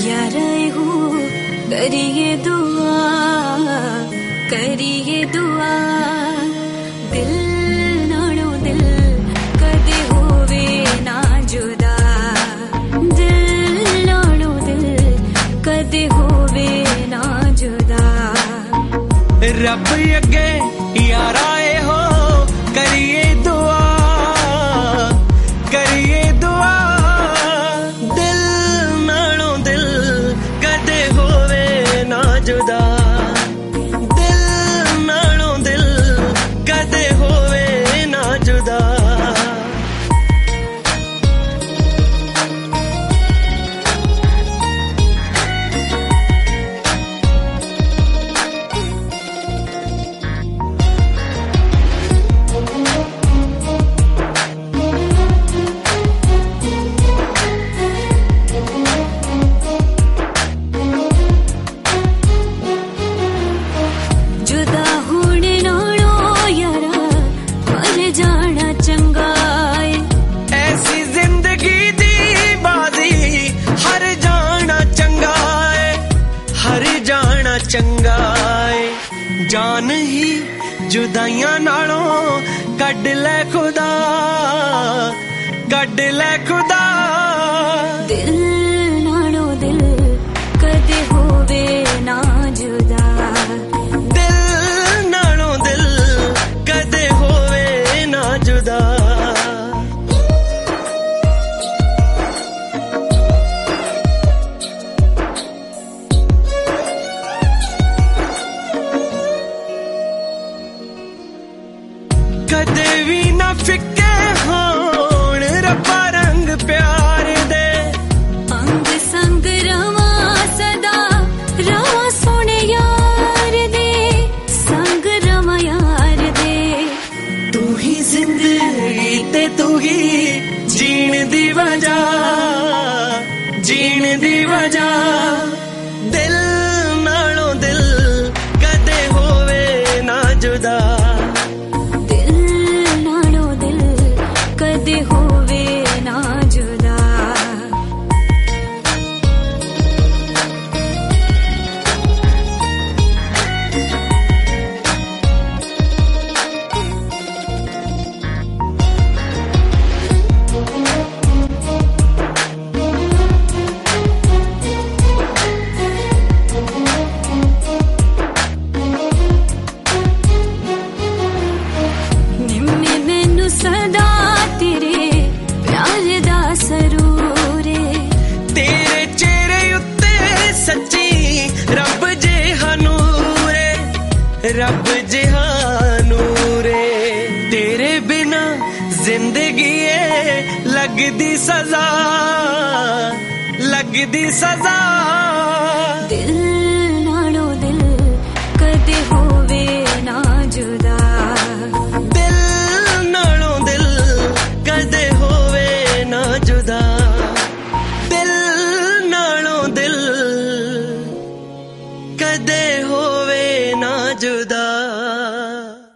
यार हो करिए दुआ दिल नालों दिल कदे होवे ना जुदा दिल नालों दिल कदे होवे ना जुदा रब अगे यार आए हो करिए दुआ दिल नालों दिल कदे होवे ना जुदा दिल नालों दिल कदे होवे ना जुदा चंगाए जान ही जुदाइयां नालों कड ले खुदा दिल नालों दिल कदे होवे ना जुदा दिल नालों दिल कदे होवे ना जुदा कदे भी ना फिक्के होण रब्बा रंग प्यार दे अंग संग रवा सदा रवा सोने यार दे संग रवा यार दे तू ही जिंदगी ते तू ही जीण दी वजह दिल नालों दिल कदे होवे ना जुदा होवे ना जुदा निम्मे मैनू सदा रब जहानूरे तेरे बिना जिंदगी लगदी सजा दिल नालों दिल कदे होवे ना जुदा दिल नालों दिल कदे होवे ना जुदा दिल नालों दिल कदे होवे ना जुदा।